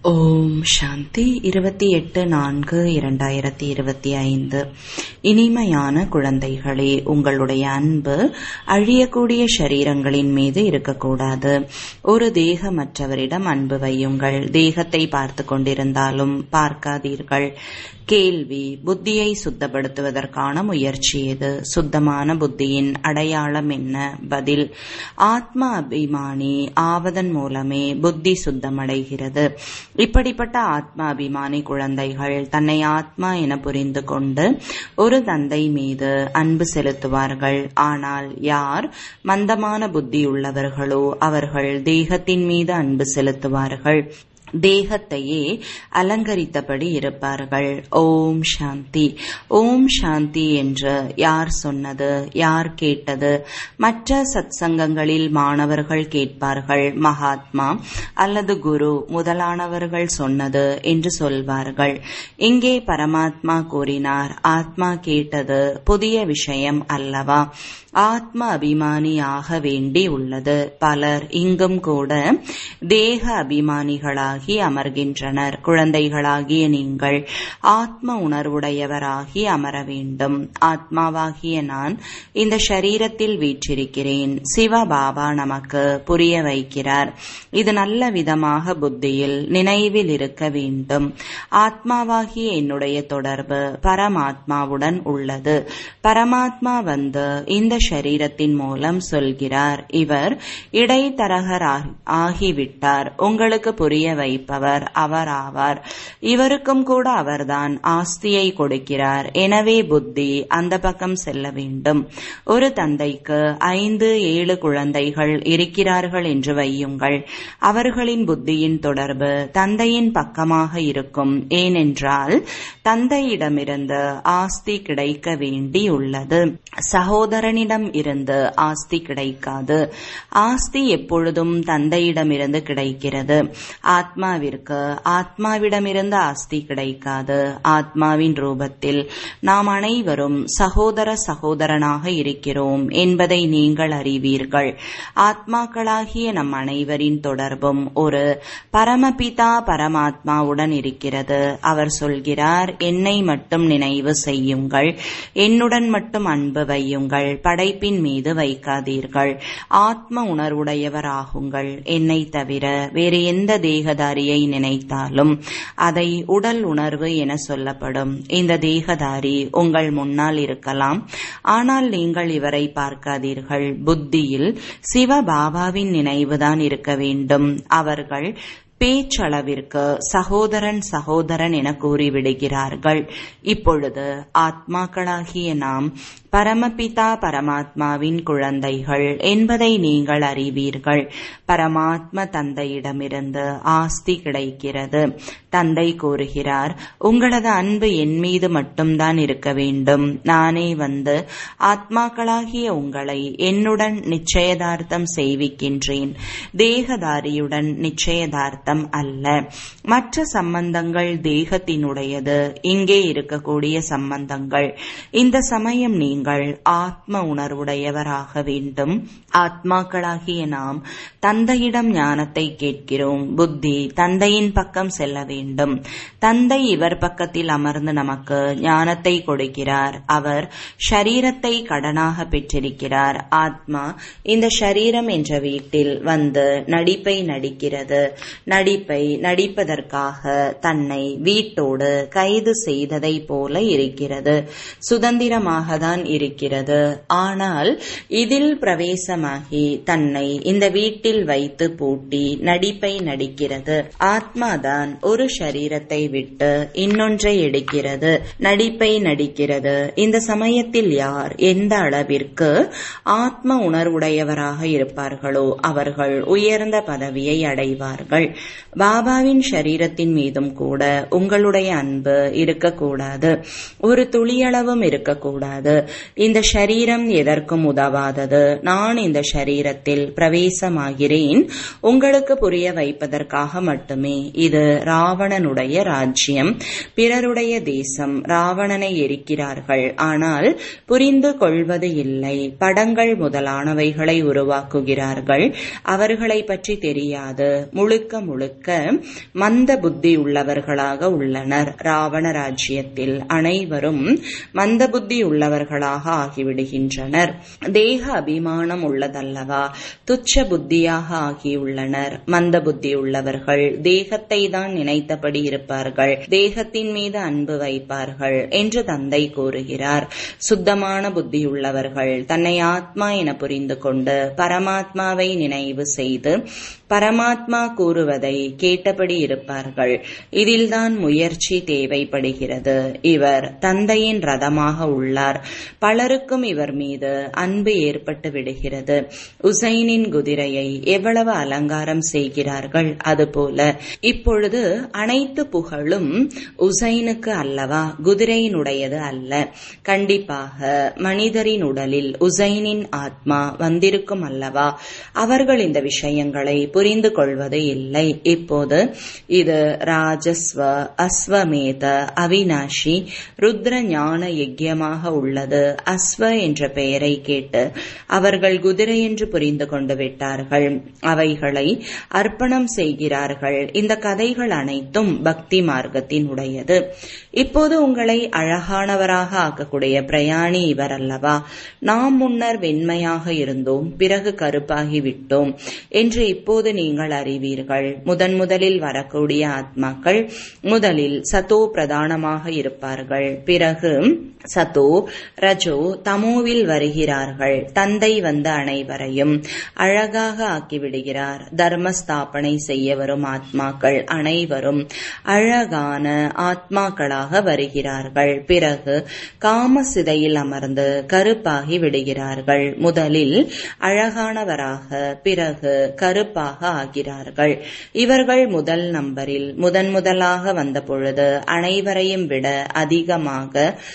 ஓம் சாந்தி 28/4/2025. இனிமையான குழந்தைகளே, உங்களுடைய அன்பு அழியக்கூடிய ஷரீரங்களின் மீது இருக்கக்கூடாது. ஒரு தேகமற்றவரிடம் அன்பு வையுங்கள். தேகத்தை பார்த்து கொண்டிருந்தாலும் பார்க்காதீர்கள். கேள்வி: புத்தியை சுத்தப்படுத்துவதற்கான முயற்சி எது? சுத்தமான புத்தியின் அடையாளம் என்ன? பதில்: ஆத்ம அபிமானி ஆவதன் மூலமே புத்தி சுத்தமடைகிறது. இப்படிப்பட்ட ஆத்ம அபிமானி குழந்தைகள் தன்னை ஆத்மா என புரிந்து கொண்டு ஒரு தந்தை மீது அன்பு செலுத்துவார்கள். ஆனால் யார் மந்தமான புத்தியுள்ளவர்களோ அவர்கள் தேகத்தின் மீது அன்பு செலுத்துவார்கள். தேகத்தையே அலங்கரித்தபடி இருப்பார்கள். ஓம் சாந்தி. ஓம் சாந்தி என்று யார் சொன்னது? யார் கேட்டது? மற்ற சத்சங்கங்களில் மாணவர்கள் கேட்பார்கள். மகாத்மா அல்லது குரு முதலானவர்கள் சொன்னது என்று சொல்வார்கள். இங்கே பரமாத்மா கூறினார். ஆத்மா கேட்டது புதிய விஷயம் அல்லவா? ஆத்ம அபிமானி ஆக வேண்டி உள்ளது. பலர் இங்கும் கூட தேக அபிமானிகளாகி அமர்கின்றனர். குழந்தைகளாகிய நீங்கள் ஆத்ம உணர்வுடையவராகி அமர வேண்டும். ஆத்மாவாகிய நான் இந்த ஷரீரத்தில் வீற்றிருக்கிறேன். சிவபாபா நமக்கு புரிய வைக்கிறார். இது நல்ல விதமாக புத்தியில் நினைவில் இருக்க வேண்டும். ஆத்மாவாகிய என்னுடைய தொடர்பு பரமாத்மாவுடன் உள்ளது. பரமாத்மா வந்து இந்த ஷரீரத்தின் மூலம் சொல்கிறார். இவர் இடைத்தரகர் ஆகிவிட்டார். உங்களுக்கு புரிய வைப்பவர் அவர் ஆவார். இவருக்கும் கூட அவர்தான் ஆஸ்தியை கொடுக்கிறார். எனவே புத்தி அந்த பக்கம் செல்ல வேண்டும். ஒரு தந்தைக்கு 5-7 குழந்தைகள் இருக்கிறார்கள் என்று வையுங்கள். அவர்களின் புத்தியின் தொடர்பு தந்தையின் பக்கமாக இருக்கும். ஏனென்றால் தந்தையிடமிருந்து ஆஸ்தி கிடைக்க வேண்டி உள்ளது. சகோதரனிடம் இருந்து ஆஸ்தி கிடைக்காது. ஆஸ்தி எப்பொழுதும் தந்தையிடமிருந்து கிடைக்கிறது. ஆத்மாவிற்கு ஆத்மாவிடமிருந்து ஆஸ்தி கிடைக்காது. ஆத்மாவின் ரூபத்தில் நாம் அனைவரும் சகோதரனாக இருக்கிறோம் என்பதை நீங்கள் அறிவீர்கள். ஆத்மாக்களாகிய நம் அனைவரின் தொடர்பும் ஒரு பரமபிதா பரமாத்மாவுடன் இருக்கிறது. அவர் சொல்கிறார், என்னை மட்டும் நினைவு செய்யுங்கள், என்னுடன் மட்டும் அன்பு வையுங்கள், படைப்பின் மீது வைக்காதீர்கள். ஆத்ம உணர்வுடையவராகுங்கள். என்னை தவிர வேறு எந்த தேகதாரியை நினைத்தாலும் அதை உடல் உணர்வு என சொல்லப்படும். இந்த தேகதாரி உங்கள் முன்னால் இருக்கலாம், ஆனால் நீங்கள் இவரை பார்க்காதீர்கள். புத்தியில் சிவபாபாவின் நினைவுதான் இருக்க வேண்டும். அவர்கள் பேச்சளவிற்கு சகோதரன் என கூறிவிடுகிறார்கள். இப்பொழுது ஆத்மாக்களாகிய நாம் பரமபிதா பரமாத்மாவின் குழந்தைகள் என்பதை நீங்கள் அறிவீர்கள். பரமாத்ம தந்தையிடமிருந்து ஆஸ்தி கிடைக்கிறது. தந்தை கூறுகிறார், உங்களது அன்பு என் மீது மட்டும்தான் இருக்க வேண்டும். நானே வந்து ஆத்மாக்களாகிய உங்களை என்னுடன் நிச்சயதார்த்தம் செய்விக்கின்றேன். தேகதாரியுடன் நிச்சயதார்த்தம் அல்ல. மற்ற சம்பந்தங்கள் தேகத்தினுடையது. இங்கே இருக்கக்கூடிய சம்பந்தங்கள். இந்த சமயம் நீங்கள் ஆத்ம உணர்வுடையவராக வேண்டும். ஆத்மாக்களாகிய நாம் தந்தையிடம் ஞானத்தை கேட்கிறோம். புத்தி தந்தையின் பக்கம் செல்ல வேண்டும். தந்தை இவர் பக்கத்தில் அமர்ந்து நமக்கு ஞானத்தை கொடுக்கிறார். அவர் ஷரீரத்தை கடனாக பெற்றிருக்கிறார். ஆத்மா இந்த ஷரீரம் என்ற வீட்டில் வந்து நடிப்பை நடிக்கிறது. நடிப்பை நடிப்பதற்காக தன்னை வீட்டோடு கைது செய்ததை போல இருக்கிறது. சுதந்திரமாக தான் இருக்கிறது. ஆனால் இதில் பிரவேசமாகி தன்னை இந்த வீட்டில் வைத்து பூட்டி நடிப்பை நடிக்கிறது. ஆத்மாதான் ஒரு ஷரீரத்தை விட்டு இன்னொன்றை எடுக்கிறது, நடிப்பை நடிக்கிறது. இந்த சமயத்தில் யார் எந்த அளவிற்கு ஆத்ம உணர்வுடையவராக இருப்பார்களோ அவர்கள் உயர்ந்த பதவியை அடைவார்கள். பாபாவின் ஷரீரத்தின் மீதும் கூட உங்களுடைய அன்பு இருக்கக்கூடாது. ஒரு துளியளவும் இருக்கக்கூடாது. இந்த ஷரீரம் எதற்கும் உதவாதது. நான் இந்த ஷரீரத்தில் பிரவேசமாகிறேன் உங்களுக்கு புரிய வைப்பதற்காக மட்டுமே. இது ராவண ராவணனுடைய ராஜ்யம், பிறருடைய தேசம். ராவணனை எரிக்கிறார்கள், ஆனால் புரிந்து கொள்வது இல்லை. படங்கள் முதலானவைகளை உருவாக்குகிறார்கள், அவர்களை பற்றி தெரியாது. முழுக்க முழுக்க மந்த புத்தி உள்ளவர்களாக உள்ளனர். ராவண ராஜ்யத்தில் அனைவரும் மந்த புத்தி உள்ளவர்களாக ஆகிவிடுகின்றனர். தேக அபிமானம் உள்ளதல்லவா, துச்ச புத்தியாக ஆகியுள்ளனர். மந்த புத்தி உள்ளவர்கள் தேகத்தை தான் நினைத்தபடி இருப்பார்கள், தேகத்தின் மீது அன்பு வைப்பார்கள் என்று தந்தை கூறுகிறார். சுத்தமான புத்தியுள்ளவர்கள் தன்னை ஆத்மா என புரிந்து கொண்டு பரமாத்மாவை நினைவு செய்து பரமாத்மா கூறுவதை கேட்டபடி இருப்பார்கள். இதில்தான் முயற்சி தேவைப்படுகிறது. இவர் தந்தையின் ரதமாக உள்ளார். பலருக்கும் இவர் மீது அன்பு ஏற்பட்டு விடுகிறது. உசைனின் குதிரையை எவ்வளவு அலங்காரம் செய்கிறார்கள், அதுபோல இப்பொழுது அனைத்து புகழும் உசைனுக்கு அல்லவா, குதிரையினுடையது அல்ல. கண்டிப்பாக மனிதரின் உடலில் உசைனின் ஆத்மா வந்திருக்கும் அல்லவா. அவர்கள் இந்த விஷயங்களை புரிந்து கொள்வது இல்லை. இப்போது இது ராஜஸ்வ அஸ்வமேத அவினாஷி ருத்ர ஞான யஜ்யமாக உள்ளது. அஸ்வ என்ற பெயரை கேட்டு அவர்கள் குதிரை என்று புரிந்து கொண்டு விட்டார்கள். அவைகளை அர்ப்பணம் செய்கிறார்கள். இந்த கதைகள் அனைத்தும் பக்தி மார்க்கத்தின் உடையது. இப்போது உங்களை அழகானவராக ஆக்கக்கூடிய பிரயாணி இவர் அல்லவா. நாம் முன்னர் வெண்மையாக இருந்தோம், பிறகு கருப்பாகி விட்டோம் என்று இப்போது நீங்கள் அறிவீர்கள். முதலில் வரக்கூடிய ஆத்மாக்கள் முதலில் சதோ பிரதானமாக இருப்பார்கள், பிறகு சதோ ரஜோ தமோவில் வருகிறார்கள். தந்தை வந்த அனைவரையும் அழகாக ஆக்கிவிடுகிறார். தர்மஸ்தாபனை செய்ய வரும் ஆத்மாக்கள் அனைவரும் அழகான ஆத்மாக்களாக வருகிறார்கள். பிறகு காம சிதையில் அமர்ந்து கருப்பாகி விடுகிறார்கள். முதலில் அழகானவராக, பிறகு கருப்பாக ஆகிறார்கள். இவர்கள் முதல் நம்பரில் முதலாக வந்த பொழுது அனைவரையும் விட அதிகமாக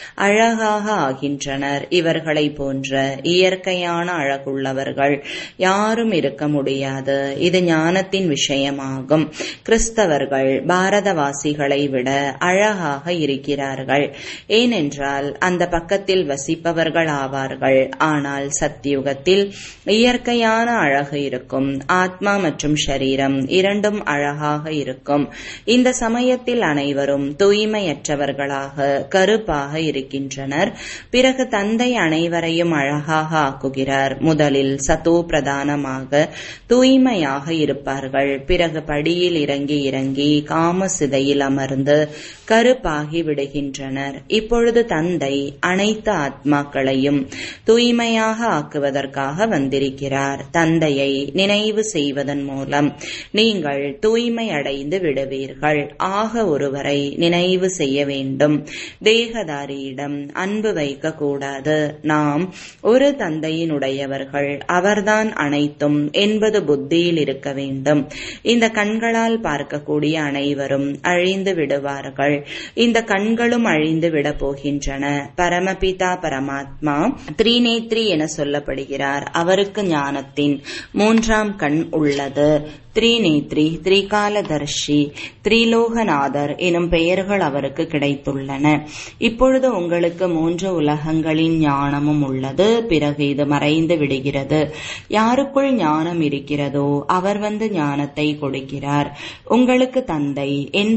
அழகாக ஆகின்றனர். இவர்களை போன்ற இயற்கையான அழகுள்ளவர்கள் யாரும் இருக்க முடியாது. இது ஞானத்தின் விஷயமாகும். கிறிஸ்தவர்கள் பாரதவாசிகளை விட அழகாக இருக்கிறார்கள். ஏனென்றால் அந்த பக்கத்தில் வசிப்பவர்கள் ஆவார்கள். ஆனால் சத்யுகத்தில் இயற்கையான அழகு இருக்கும். ஆத்மா மற்றும் ஷரீரம் இரண்டும் அழகாக இருக்கும். இந்த சமயத்தில் அனைவரும் தூய்மையற்றவர்களாக கருப்பாக இருக்கின்றனர். பிறகு தந்தை அனைவரையும் அழகாக ஆக்குகிறார். முதலில் சதோ பிரதானமாக தூய்மையாக இருப்பார்கள். பிறகு படியில் இறங்கி இறங்கி காம சிதையில் அமர்ந்து கருப்பாகி விடுகின்றனர். இப்பொழுது தந்தை அனைத்து ஆத்மாக்களையும் தூய்மையாக ஆக்குவதற்காக வந்திருக்கிறார். தந்தையை நினைவு செய்வதன் மூலம் நீங்கள் தூய்மை அடைந்து விடுவீர்கள். ஆக ஒருவரை நினைவு செய்ய வேண்டும். தேகதாரியிடம் அன்பு வைக்க கூடாது. நாம் ஒரு தந்தையினுடையவர்கள், அவர்தான் அனைத்தும் என்பது புத்தியில் இருக்க வேண்டும். இந்த கண்களால் பார்க்கக்கூடிய அனைவரும் அழிந்து விடுவார்கள். இந்த கண்களும் அழிந்து விட போகின்றன. பரமபிதா பரமாத்மா த்ரிநேத்ரி என சொல்லப்படுகிறார். அவருக்கு ஞானத்தின் மூன்றாம் கண் உள்ளது. த்ரிநேத்ரி, திரிகாலதர்ஷி, திரிலோகநாதர் எனும் பெயர்கள் அவருக்கு கிடைத்துள்ளன. இப்பொழுது உங்களுக்கு 3 உலகங்களின் ஞானமும் உள்ளது. பிறகு இது மறைந்து விடுகிறது. யாருக்குள் ஞானம் இருக்கிறதோ அவர் வந்து ஞானத்தை கொடுக்கிறார். உங்களுக்கு தந்தை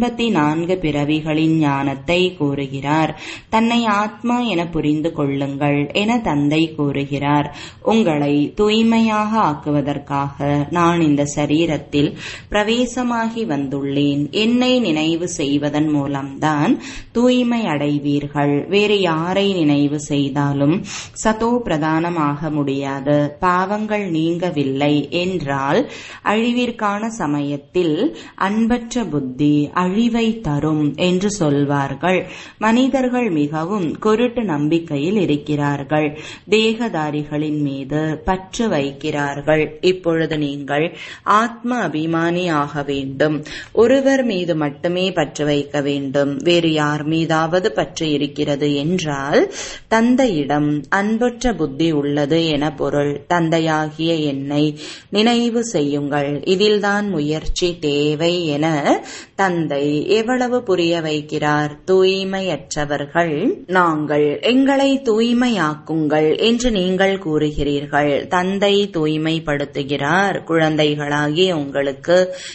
84 பிறவிகளின் ஞானத்தை கூறுகிறார். தன்னை ஆத்மா என புரிந்து கொள்ளுங்கள் என தந்தை கூறுகிறார். உங்களை தூய்மையாக ஆக்குவதற்காக நான் இந்த சரீரத்தில் பிரவேசமாகி வந்துள்ளேன். என்னை நினைவு செய்வதன் மூலம்தான் தூய்மை அடைவீர்கள். வேறு யாரை நினைவு செய்தாலும் சதோ பிரதானமாக முடியாது. பாவங்கள் நீங்கவில்லை என்றால் அழிவிற்கான சமயத்தில் அன்பற்ற புத்தி அழிவை தரும் என்று சொல்வார்கள். மனிதர்கள் மிகவும் குருட்டு நம்பிக்கையில் இருக்கிறார்கள். தேகதாரிகளின் மீது பற்று வைக்கிறார்கள். இப்பொழுது நீங்கள் ஆத்ம ஆத்ம அபிமானி ஆக வேண்டும். ஒருவர் மீது மட்டுமே பற்று வைக்க வேண்டும். வேறு யார் மீதாவது பற்று இருக்கிறது என்றால் தந்தையிடம் அன்பற்ற புத்தி உள்ளது என பொருள். தந்தையாகிய என்னை நினைவு செய்யுங்கள், இதில்தான் முயற்சி தேவை என தந்தை எவ்வளவு புரிய வைக்கிறார். தூய்மையற்றவர்கள் நாங்கள், எங்களை தூய்மையாக்குங்கள் என்று நீங்கள் கூறுகிறீர்கள். தந்தை தூய்மைப்படுத்துகிறார். குழந்தைகளாகிய உங்களுக்கு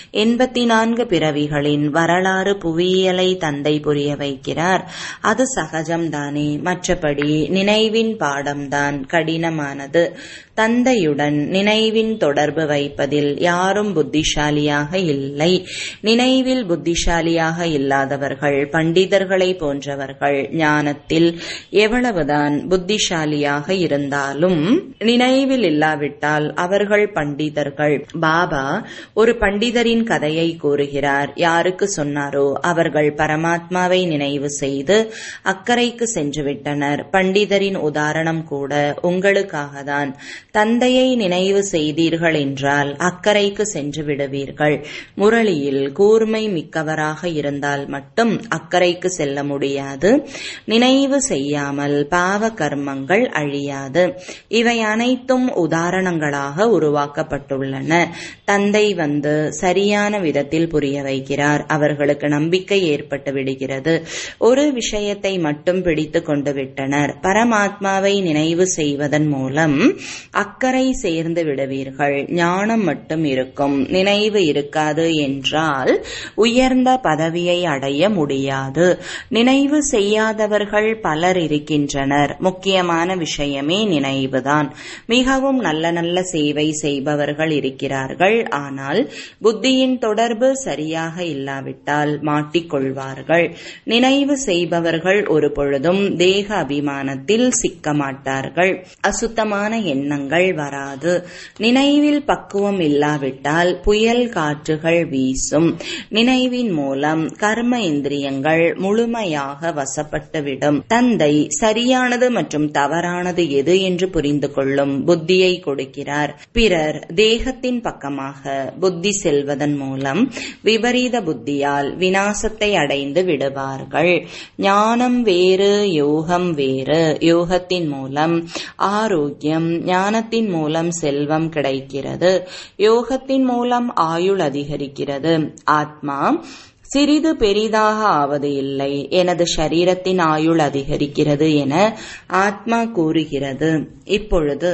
84 பிறவிகளின் வரலாறு புவியியலை தந்தை புரிய வைக்கிறார். அது சகஜம்தானே. மற்றபடி நினைவின் பாடம்தான் கடினமானது. தந்தையுடன் நினைவின் தொடர்பு வைப்பதில் யாரும் புத்திசாலியாக இல்லை. நினைவில் புத்திசாலியாக இல்லாதவர்கள் பண்டிதர்களை போன்றவர்கள். ஞானத்தில் எவ்வளவுதான் புத்திசாலியாக இருந்தாலும் நினைவில் இல்லாவிட்டால் அவர்கள் பண்டிதர்கள். பாபா ஒரு பண்டிதரின் கதையை கூறுகிறார். யாருக்கு சொன்னாரோ அவர்கள் பரமாத்மாவை நினைவு செய்து அக்கறைக்கு சென்று விட்டனர். பண்டிதரின் உதாரணம் கூட உங்களுக்காகத்தான். தந்தையை நினைவு செய்தீர்கள் என்றால் அக்கறைக்கு சென்று விடுவீர்கள். முரளியில் கூர்மை மிக்கவராக இருந்தால் மட்டும் அக்கறைக்கு செல்ல முடியாது. நினைவு செய்யாமல் பாவ கர்மங்கள் அழியாது. இவை அனைத்தும் உதாரணங்களாக உருவாக்கப்பட்டுள்ளன. தந்தை வந்து சரியான விதத்தில் புரிய வைக்கிறார். அவர்களுக்கு நம்பிக்கை ஏற்பட்டு விடுகிறது. ஒரு விஷயத்தை மட்டும் பிடித்து கொண்டு விட்டனர். பரமாத்மாவை நினைவு செய்வதன் மூலம் அக்கறை சேர்ந்து விடுவீர்கள். ஞானம் மட்டும் இருக்கும், நினைவு இருக்காது என்றால் உயர்ந்த பதவியை அடைய முடியாது. நினைவு செய்யாதவர்கள் பலர் இருக்கின்றனர். முக்கியமான விஷயமே நினைவுதான். மிகவும் நல்ல நல்ல சேவை செய்பவர்கள் இருக்கிறார்கள். ஆனால் புத்தியின் தொடர்பு சரியாக இல்லாவிட்டால் மாட்டிக்கொள்வார்கள். நினைவு செய்பவர்கள் ஒரு பொழுதும் தேக அபிமானத்தில் சிக்க மாட்டார்கள். அசுத்தமான எண்ணங்கள் வராது. நினைவில் பக்குவம் இல்லாவிட்டால் புயல் காற்றுகள் வீசும். நினைவின் மூலம் கர்ம இந்திரியங்கள் முழுமையாக வசப்பட்டுவிடும். தந்தை சரியானது மற்றும் தவறானது எது என்று புரிந்து கொள்ளும் புத்தியை கொடுக்கிறார். பிறர் தேகத்தின் பக்கமாக புத்தி செல்வதன் மூலம் விபரீத புத்தியால் விநாசத்தை அடைந்து விடுவார்கள். ஞானம் வேறு, யோகம் வேறு. யோகத்தின் மூலம் ஆரோக்கியம், ஞானத்தின் மூலம் செல்வம் கிடைக்கிறது. யோகத்தின் மூலம் ஆயுள் அதிகரிக்கிறது. ஆத்மா சிறிது பெரிதாக ஆவது இல்லை. எனது ஷரீரத்தின் ஆயுள் அதிகரிக்கிறது என ஆத்மா கூறுகிறது. இப்பொழுது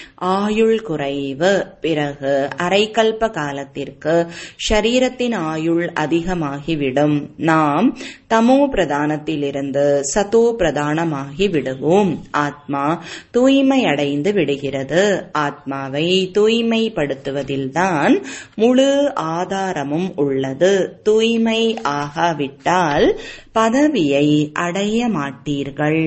ஆயுள் குறைவு. பிறகு அரைக்கல்ப காலத்திற்கு ஷரீரத்தின் ஆயுள் அதிகமாகிவிடும். நாம் தமோ பிரதானத்திலிருந்து சதோ பிரதானமாகி விடுவோம். ஆத்மா தூய்மை அடைந்து விடுகிறது. ஆத்மாவை தூய்மைப்படுத்துவதில்தான் முழு ஆதாரமும் உள்ளது. தூய்மை ஆகாவிட்டால் பதவியை அடைய மாட்டீர்கள்.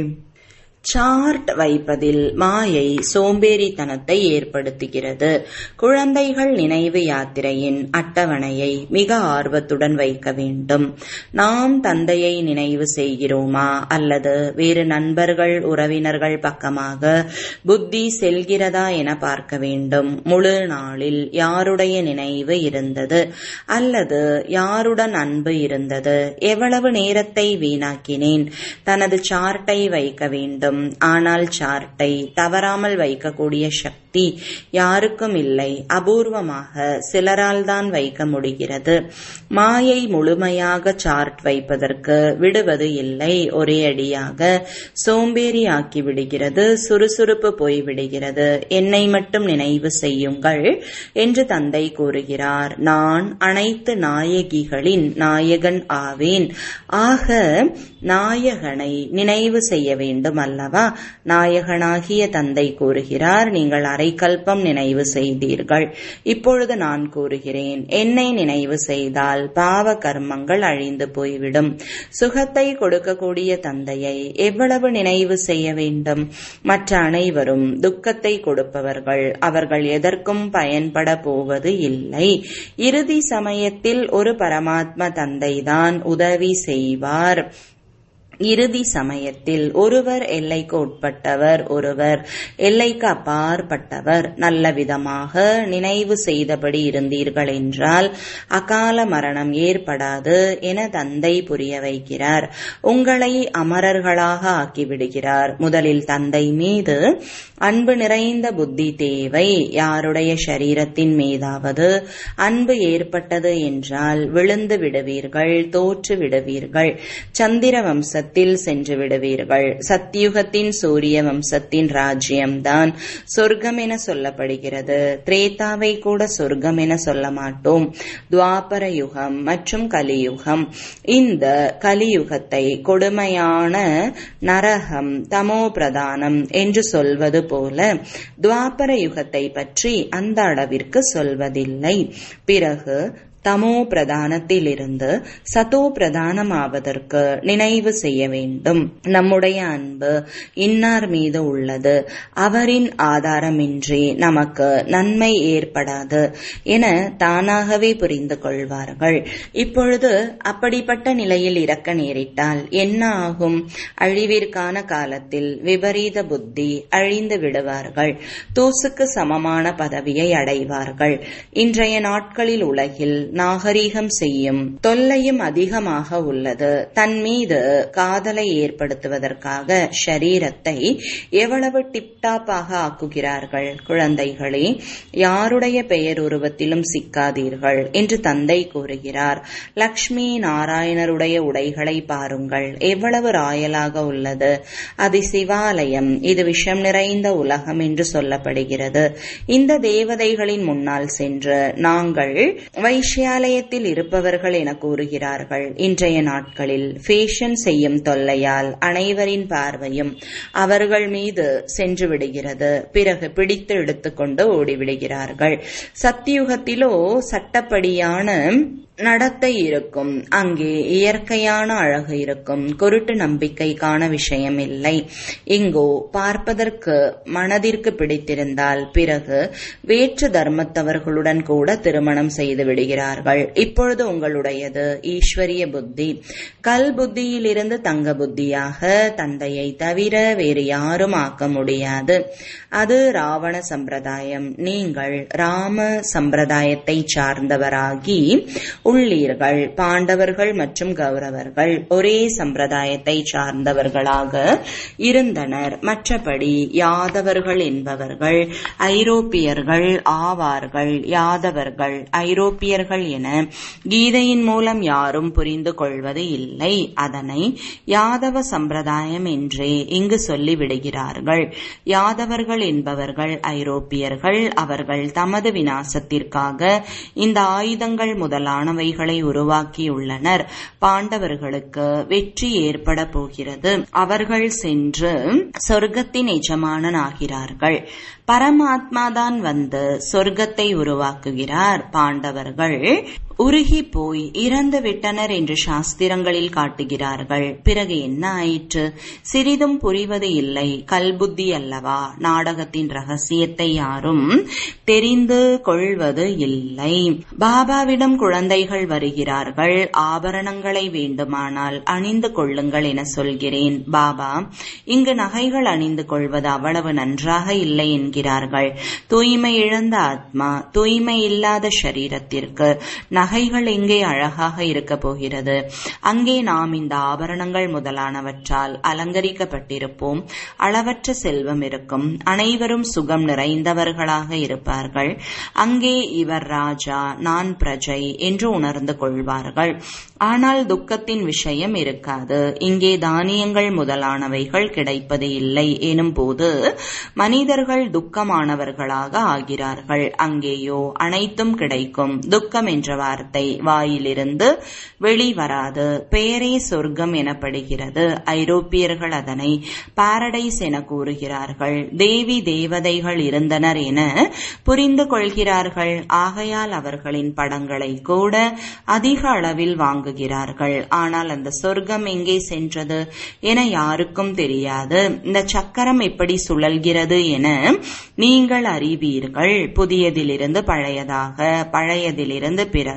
சார்ட் வைப்பதில் மாயை சோம்பேறித்தனத்தை ஏற்படுத்துகிறது. குழந்தைகள் நினைவு யாத்திரையின் அட்டவணையை மிக ஆர்வத்துடன் வைக்க வேண்டும். நாம் தந்தையை நினைவு செய்கிறோமா அல்லது வேறு நண்பர்கள், உறவினர்கள் பக்கமாக புத்தி செல்கிறதா என பார்க்க வேண்டும். முழு நாளில் யாருடைய நினைவு இருந்தது அல்லது யாருடன் அன்பு இருந்தது, எவ்வளவு நேரத்தை வீணாக்கினேன். தனது சார்ட்டை வைக்க வேண்டும். ஆனால் சார்ட்டை தவறாமல் வைக்கக்கூடிய சக்தி யாருக்கும் இல்லை. அபூர்வமாக சிலரால் தான் வைக்க முடிகிறது. மாயை முழுமையாக சார்ட் வைப்பதற்கு விடுவது இல்லை. ஒரே அடியாக சோம்பேறி ஆக்கி விடுகிறது. சுறுசுறுப்பு போய்விடுகிறது. என்னை மட்டும் நினைவு செய்யுங்கள் என்று தந்தை கூறுகிறார். நான் அனைத்து நாயகிகளின் நாயகன் ஆவேன். ஆக நாயகனை நினைவு செய்ய வேண்டும் அல்லவா? நாயகனாகிய தந்தை கூறுகிறார், நீங்கள் அரைக்கல்பம் நினைவு செய்தீர்கள். இப்பொழுது நான் கூறுகிறேன், என்னை நினைவு செய்தால் பாவ கர்மங்கள் அழிந்து போய்விடும். சுகத்தை கொடுக்கக்கூடிய தந்தையை எவ்வளவு நினைவு செய்ய வேண்டும்? மற்ற அனைவரும் துக்கத்தை கொடுப்பவர்கள். அவர்கள் எதற்கும் பயன்பட போவது இல்லை. இறுதி சமயத்தில் ஒரு பரமாத்ம தந்தைதான் உதவி செய்வார். இறுதி சமயத்தில் ஒருவர் எல்லைக்கு உட்பட்டவர், ஒருவர் எல்லைக்கு அப்பாற்பட்டவர் நல்ல விதமாக நினைவு செய்தபடி இருந்தீர்கள் என்றால் அகால மரணம் ஏற்படாது என தந்தை புரிய வைக்கிறார். உங்களை அமரர்களாக ஆக்கிவிடுகிறார். முதலில் தந்தை மீது அன்பு நிறைந்த புத்தி தேவை. யாருடைய சரீரத்தின் மீதாவது அன்பு ஏற்பட்டது என்றால் விழுந்து விடுவீர்கள், தோற்று விடுவீர்கள், சந்திர வம்சத்தில் சென்று விடுவீர்கள். சத்தியுகத்தின் சூரிய வம்சத்தின் ராஜ்யம்தான் சொர்க்கம் என சொல்லப்படுகிறது. திரேதாவை கூட சொர்க்கம் என சொல்ல மாட்டோம். துவாபர யுகம் மற்றும் கலியுகம். இந்த கலியுகத்தை கொடுமையான நரகம், தமோ பிரதானம் என்று சொல்வது போல துவாபர யுகத்தை பற்றி அந்த அளவிற்கு சொல்வதில்லை. பிறகு தமோ பிரதானத்திலிருந்து சதோ பிரதானமாவதற்கு நினைவு செய்ய வேண்டும். நம்முடைய அன்பு இன்னார் மீது உள்ளது, அவரின் ஆதாரமின்றி நமக்கு நன்மை ஏற்படாது என தானாகவே புரிந்து கொள்வார்கள். இப்பொழுது அப்படிப்பட்ட நிலையில் இறக்க நேரிட்டால் என்ன ஆகும்? அழிவிற்கான காலத்தில் விபரீத புத்தி அழிந்து விடுவார்கள். தூசுக்கு சமமான பதவியை அடைவார்கள். இன்றைய நாட்களில் உலகில் நாகரீகம் செய்யும் தொல்லையும் அதிகமாக உள்ளது. தன் மீது காதலை ஏற்படுத்துவதற்காக ஷரீரத்தை எவ்வளவு டிப்டாப்பாக ஆக்குகிறார்கள். குழந்தைகளே, யாருடைய பெயர் உருவத்திலும் சிக்காதீர்கள் என்று தந்தை கூறுகிறார். லக்ஷ்மி நாராயணருடைய உடைகளை பாருங்கள், எவ்வளவு ராயலாக உள்ளது. அது சிவாலயம், இது விஷம் நிறைந்த உலகம் என்று சொல்லப்படுகிறது. இந்த தேவதைகளின் முன்னால் சென்று நாங்கள் வைஷ்யாலயத்தில் இருப்பவர்கள் என கூறுகிறார்கள். இன்றைய நாட்களில் ஃபேஷன் செய்யும் தொல்லையால் அனைவரின் பார்வையும் அவர்கள் மீது சென்று விடுகிறது. பிறகு பிடித்து எடுத்துக்கொண்டு ஓடிவிடுகிறார்கள். சத்தியுகத்திலோ சட்டப்படியான நடத்தை இருக்கும். அங்கே இயற்கையான அழகு இருக்கும். குருட்டு நம்பிக்கைக்கான விஷயம் இல்லை. இங்கோ பார்ப்பதற்கு மனதிற்கு பிடித்திருந்தால் பிறகு வேற்று தர்மத்தவர்களுடன் கூட திருமணம் செய்து விடுகிறார்கள். இப்பொழுது உங்களுடையது ஈஸ்வரிய புத்தி. கல் புத்தியிலிருந்து தங்க புத்தியாக தந்தையை தவிர வேறு யாரும் ஆக்க முடியாது. அது ராவண சம்பிரதாயம். நீங்கள் ராம சம்பிரதாயத்தை சார்ந்தவராகி உள்ளீர்கள். பாண்டவர்கள் மற்றும் கௌரவர்கள் ஒரே சம்பிரதாயத்தை சார்ந்தவர்களாக இருந்தனர். மற்றபடி யாதவர்கள் என்பவர்கள் ஐரோப்பியர்கள் ஆவார்கள். யாதவர்கள் ஐரோப்பியர்கள் என கீதையின் மூலம் யாரும் புரிந்து கொள்வது இல்லை. அதனை யாதவ சம்பிரதாயம் என்றே இங்கு சொல்லிவிடுகிறார்கள். யாதவர்கள் என்பவர்கள் ஐரோப்பியர்கள். அவர்கள் தமது விநாசத்திற்காக இந்த ஆயுதங்கள் முதலானவைகளை உருவாக்கியுள்ளனர். பாண்டவர்களுக்கு வெற்றி ஏற்பட போகிறது. அவர்கள் சென்று சொர்க்கத்தின் எஜமானன் ஆகிறார்கள். பரமாத்மாதான் வந்து சொர்க்கத்தை உருவாக்குகிறார். பாண்டவர்கள் உருகி போய் இறந்து விட்டனர் என்று சாஸ்திரங்களில் காட்டுகிறார்கள். பிறகு என்ன ஆயிற்று? சிறிதும் புரிவது இல்லை. கல்புத்தி அல்லவா? நாடகத்தின் ரகசியத்தை யாரும் தெரிந்து கொள்வது இல்லை. பாபாவிடம் குழந்தைகள் வருகிறார்கள். ஆபரணங்களை வேண்டுமானால் அணிந்து கொள்ளுங்கள் என சொல்கிறேன். பாபா, இங்கு நகைகள் அணிந்து கொள்வது அவ்வளவு நன்றாக இல்லை என்கிறார்கள். தூய்மை இழந்த ஆத்மா, தூய்மை இல்லாத சரீரத்திற்கு நகைகள் எங்கே அழகாக இருக்க போகிறது? அங்கே நாம் இந்த ஆபரணங்கள் முதலானவற்றால் அலங்கரிக்கப்பட்டிருப்போம். அளவற்ற செல்வம் இருக்கும். அனைவரும் சுகம் நிறைந்தவர்களாக இருப்பார்கள். அங்கே இவர் ராஜா, நான் பிரஜை என்று உணர்ந்து கொள்வார்கள். ஆனால் துக்கத்தின் விஷயம் இருக்காது. இங்கே தானியங்கள் முதலானவைகள் கிடைப்பது இல்லை எனும் போது மனிதர்கள் துக்கமானவர்களாக ஆகிறார்கள். அங்கேயோ அனைத்தும் கிடைக்கும். துக்கம் என்ற வார்த்தை வாயிலிருந்து வெளிவராது. பெயரே சொர்க்கம் எனப்படுகிறது. ஐரோப்பியர்கள் அதனை பாரடைஸ் என கூறுகிறார்கள். தேவி தேவதைகள் இருந்தனர் என புரிந்து கொள்கிறார்கள். ஆகையால் அவர்களின் படங்களை கூட அதிக அளவில் வாங்குகிறார்கள். ஆனால் அந்த சொர்க்கம் எங்கே சென்றது என யாருக்கும் தெரியாது. இந்த சக்கரம் எப்படி சுழல்கிறது என நீங்கள் அறிவீர்கள். புதியதிலிருந்து பழையதாக, பழையதிலிருந்து பிறகு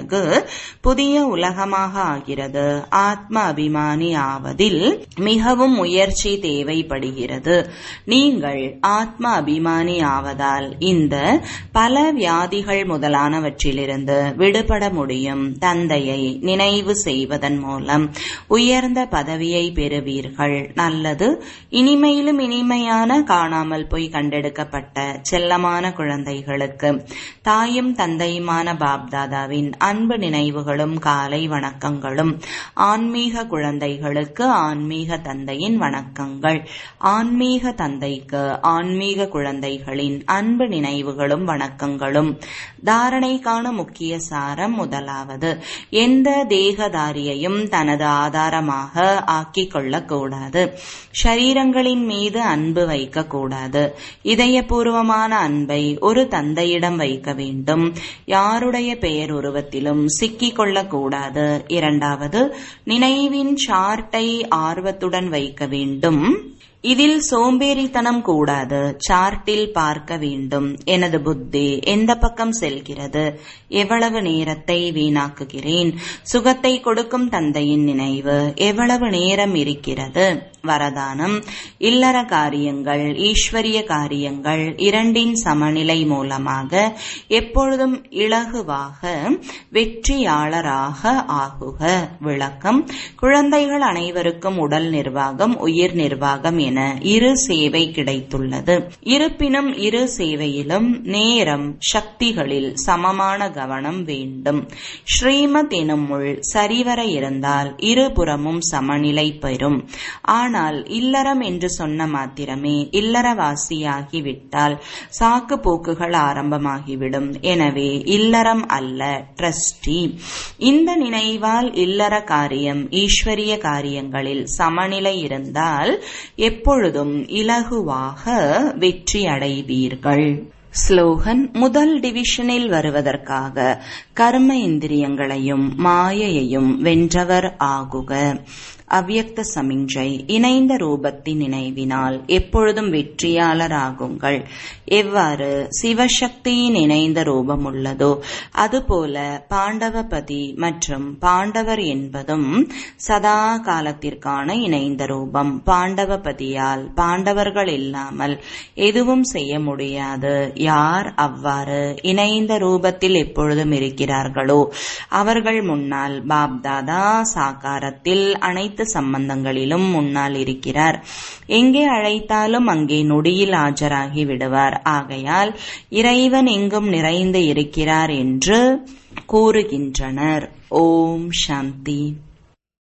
பிறகு புதிய உலகமாக ஆகிறது. ஆத்ம அபிமானி ஆவதில் மிகவும் முயற்சி தேவைப்படுகிறது. நீங்கள் ஆத்ம அபிமானி ஆவதால் இந்த பல வியாதிகள் முதலானவற்றிலிருந்து விடுபட முடியும். தந்தையை நினைவு செய்வதன் மூலம் உயர்ந்த பதவியை பெறுவீர்கள். நல்லது. இனிமையிலும் இனிமையான காணாமல் போய் கண்டெடுக்கப்பட்ட செல்லமான குழந்தைகளுக்கு தாயும் தந்தையுமான பாப்தாதாவின் அன்பு நினைவுகளும் காலை வணக்கங்களும். ஆன்மீக குழந்தைகளுக்கு ஆன்மீக தந்தையின் வணக்கங்கள். ஆன்மீக தந்தைக்கு ஆன்மீக குழந்தைகளின் அன்பு நினைவுகளும் வணக்கங்களும். தாரணைக்கான முக்கிய சாரம். முதலாவது, எந்த தேகதாரியையும் தனது ஆதாரமாக ஆக்கிக் கொள்ளக்கூடாது. ஷரீரங்களின் மீது அன்பு வைக்கக்கூடாது. இதயபூர்வமான அன்பை ஒரு தந்தையிடம் வைக்க வேண்டும். யாருடைய பெயர் உருவத்திலும் சிக்கிக் கொள்ளக்கூடாது. இரண்டாவது, நினைவின் சார்ட்டை ஆர்வத்துடன் வைக்க வேண்டும். இதில் சோம்பேறித்தனம் கூடாது. சார்ட்டில் பார்க்க வேண்டும். எனது புத்தி எந்த பக்கம் செல்கிறது, எவ்வளவு நேரத்தை வீணாக்குகிறேன், சுகத்தை கொடுக்கும் தந்தையின் நினைவு எவ்வளவு நேரம் இருக்கிறது. வரதானம். இல்லற காரியங்கள் ஈஸ்வரிய காரியங்கள் இரண்டின் சமநிலை மூலமாக எப்பொழுதும் இலகுவாக வெற்றியாளராக ஆகுக. விளக்கம். குழந்தைகள் அனைவருக்கும் உடல் நிர்வாகம் உயிர் நிர்வாகம் என இரு சேவை கிடைத்துள்ளது. இருப்பினும் இரு சேவையிலும் நேரம் சக்திகளில் சமமான கவனம் வேண்டும். ஸ்ரீமத் எனும் முள் சரிவர இருந்தால் இருபுறமும் சமநிலை பெறும். ஆனால் இல்லறம் என்று சொன்ன மாத்திரமே இல்லறவாசியாகிவிட்டால் சாக்கு போக்குகள் ஆரம்பமாகிவிடும். எனவே இல்லறம் அல்ல, ட்ரஸ்டி. இந்த நினைவால் இல்லற காரியம் ஈஸ்வரிய காரியங்களில் சமநிலை இருந்தால் எப்பொழுதும் இலகுவாக வெற்றி அடைவீர்கள். ஸ்லோகன். முதல் டிவிஷனில் வருவதற்காக கர்ம இந்திரியங்களையும் மாயையையும் வென்றவர் ஆகுக. அவ்யக்த சமிஞ்சை. இணைந்த ரூபத்தின் நினைவினால் எப்பொழுதும் வெற்றியாளராகுங்கள். எவ்வாறு சிவசக்தியின் இணைந்த ரூபம் உள்ளதோ அதுபோல பாண்டவபதி மற்றும் பாண்டவர் என்பதும் சதா காலத்திற்கான இணைந்த ரூபம். பாண்டவபதியால் பாண்டவர்கள் இல்லாமல் எதுவும் செய்ய முடியாது. யார் அவ்வாறு இணைந்த ரூபத்தில் எப்பொழுதும் இருக்கிறார்களோ அவர்கள் முன்னால் பாப்தாதா சாகாரத்தில் அனைத்து சம்பந்தங்களிலும் முன்னால் இருக்கிறார். எங்கே அழைத்தாலும் அங்கே நொடியில் ஆஜராகி விடுவார். ஆகையால் இறைவன் எங்கும் நிறைந்து இருக்கிறார் என்று கூறுகின்றனர். ஓம் சாந்தி.